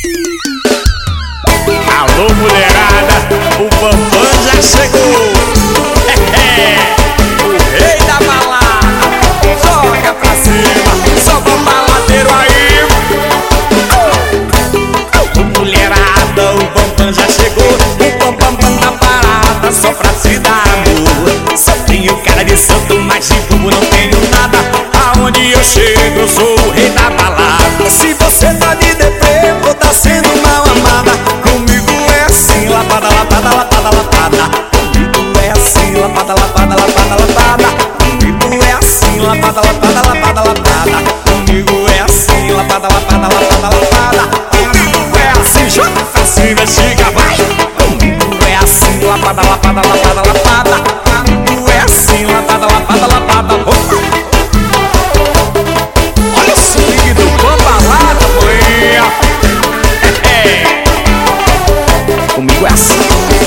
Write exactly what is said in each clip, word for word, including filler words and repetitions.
Alô, mulherada, o Bambam já chegou. É, é, o rei da balada. Joga pra cima, só pra baladeiro aí. Alô, mulherada, o Bambam já chegou. O Bambam na parada, só pra te dar amor. Só tenho cara de santo, mas de bobo não tenho nada. Aonde eu chego, eu sou o rei da balada. Se você tá de deprê ou tá sendo mal amada, comigo é assim, lapada, lapada, lapada, lapada. Comigo é assim, lapada, lapada, lapada, lapada. Comigo é assim, lapada, lapada, lapada, lapada. Comigo é assim, lapada, lapada, lapada, lapada. Comigo é assim, joga pra cima, chega, vai. Comigo é assim, lapada, lapada, lapada, lapada. Comigo é assim, lapada, lapada, lapada. Opa! Olha o swing do Bambalada, boinha. É, é. Comigo é assim.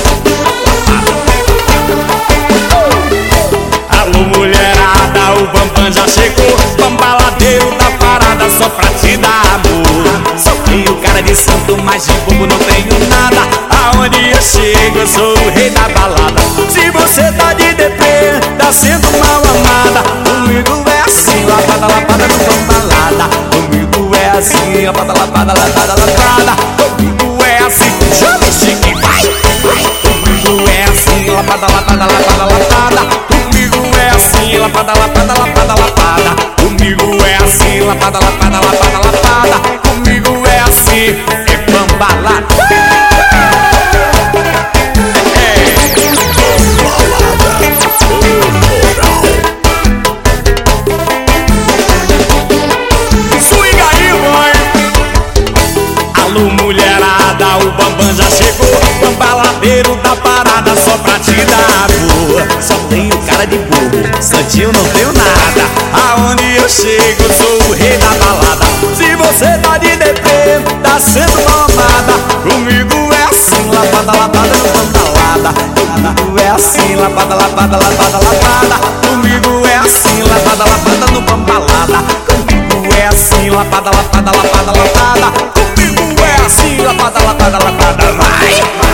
Alô, mulherada, o Bambam já chegou. Bambaladeiro da parada, só pra te dar amor. Só tenho cara de santo, mas de bobo não tenho nada. Aonde eu chego, eu sou o rei da balada. Se você tá de deprê, tá sendo mal amada, comigo é assim, lapada, lapada no Bambalada. Comigo é assim, lapada, lapada, lapada, lapada. Comigo é assim, chama chique, vai, vai. Comigo é assim, lapada, lapada, lapada, lapada. Comigo é assim, lapada, lapada, lapada, lapada. Comigo é assim, lapada, lapada, lapada, lapada. Comigo é assim, é Bambalada. Alô, mulherada, o Bambam já chegou. Bambaladeiro da parada, só pra te dar amor. Só tenho cara de bobo, santinho não tenho nada. Aonde eu chego, eu sou o rei da balada. Se você tá de deprê, tá sendo mal amada, comigo é assim, lapada, lapada no Bambalada. Comigo é assim, lapada, lapada, lapada, lapada. Comigo é assim, lapada, lapada no Bambalada. Comigo é assim, lapada, lapada, lapada, lapada. Comigo é assim, lapada, lapada, lapada, vai!